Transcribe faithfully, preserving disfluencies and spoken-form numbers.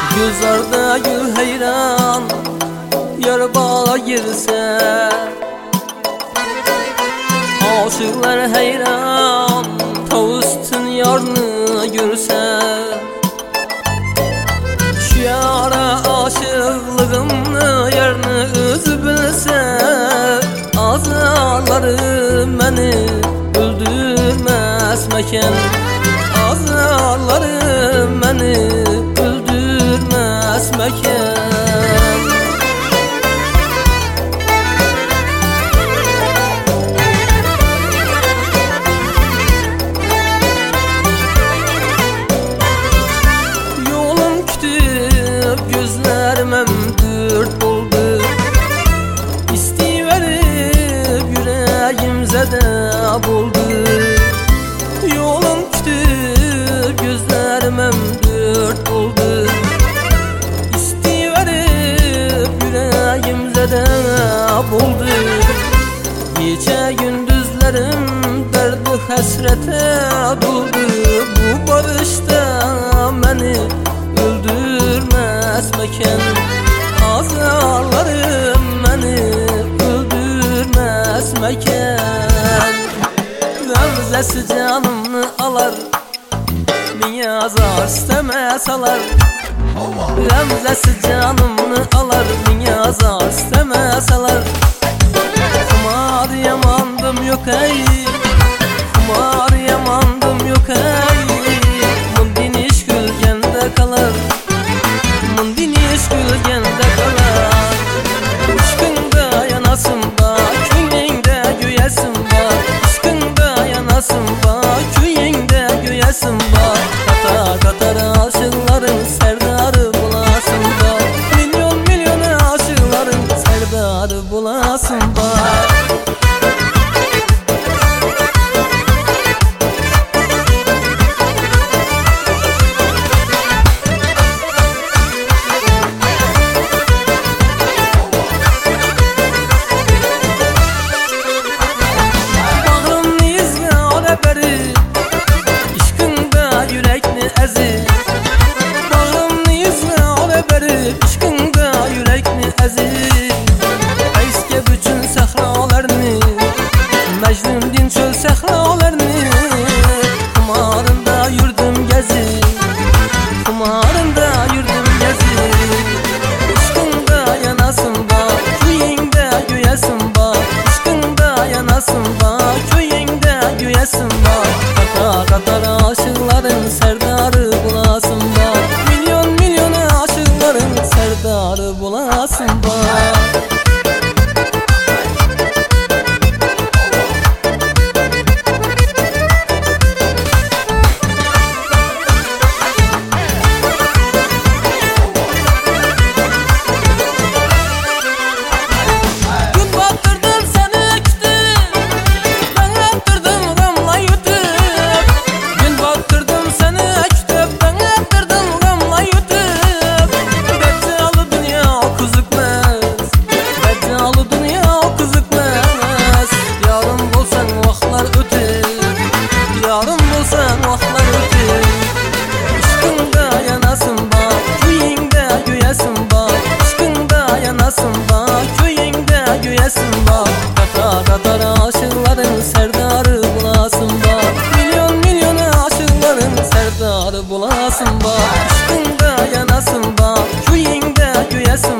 Gülzarda gül heyran yar bağa girse, aşıklar heyran tavustin yarını görse. Şu yara aşıklığımını yarını özü bilse, azarları meni öldürmez meken. Azarları meni öldürmez meken. Yolum kütüp gözlerim hem dürt oldu, İstiverip yüreğim zedab oldu. Yolum kütüp gözlerim hem dürt oldu, İstiverip yüreğim zedab oldu. Gece gündüzlerim derdi hasrete doldu. Bu barışta beni öldürmez meken. Azarlarım beni öldürmez meken. Gamzesi canımı alar, beni azar istemez alar. Gamzesi canımı alar, beni azar istemez alar. Kumar yamandım yok ey, kumar yamandım yok ey. Mundin iş gülgende kalar, mundin iş gülgende kalar. Aşkında yanasın bak, köyünde güyesin bak. Aşkında yanasın bak, köyünde güyesin bak. Kata katar aşıkların serdarı bulasın bak. Milyon milyon aşıkların serdarı bulasın bak. Mecnun çöl sehralarını, kumarında yurdum gezi, kumarında yurdum gezi. Aşkında yanasın bak, köyünde güyesin bak. Aşkında yanasın bak, köyünde güyesin bak. Kata katar aşıkların serdarı bulasın bak. Milyon milyon aşıkların serdarı bulasın bak. Yarım bulsan vaxtlar ötür, aşkında yanasın bak, köyünde güyesin bak. Aşkında yanasın bak, köyünde güyesin bak. Kata katar aşıkların serdarı bulasın bak. Milyon milyon aşıkların serdarı bulasın bak. Aşkında yanasın bak, köyünde güyesin